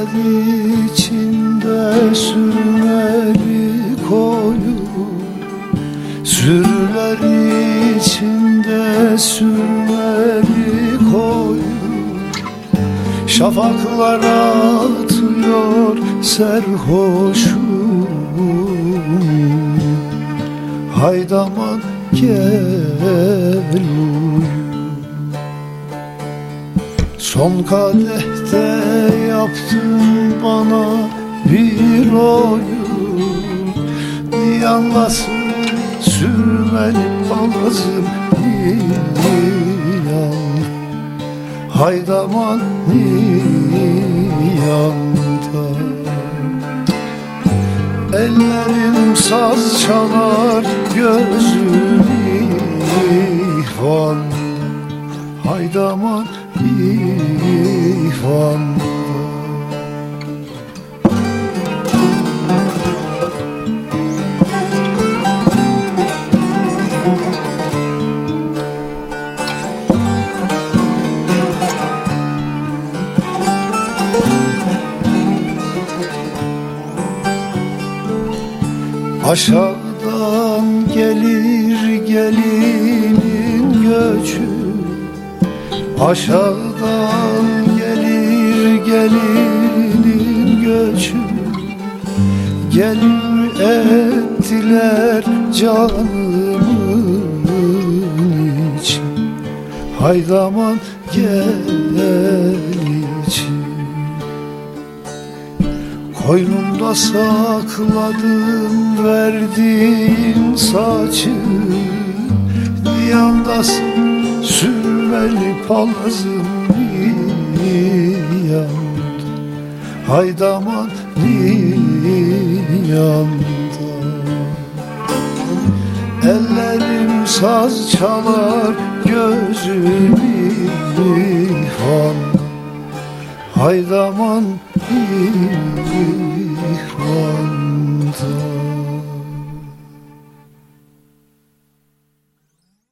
içinde sürmeli koyun, sürüler içinde sürmeli koyun. Şafaklar atıyor serhoşum, haydaman gel uyu. Son kadehte yaptın bana bir oyun, yanlasın sürmeli palazım niyan, haydaman niyanda. Ellerim saz çalar, gözüm ihvan, haydaman ihvan. Aşağıdan gelir gelinin göçü, aşağıdan gelir gelinin göçü. Gelin ettiler canımın için, haydaman gel için. Koynumda sakladım verdiğin saçı, yandasın sürmeli palazım niyanda, haydaman niyanda. Ellerim saz çalar, gözüm ihvan, haydaman ihvanda.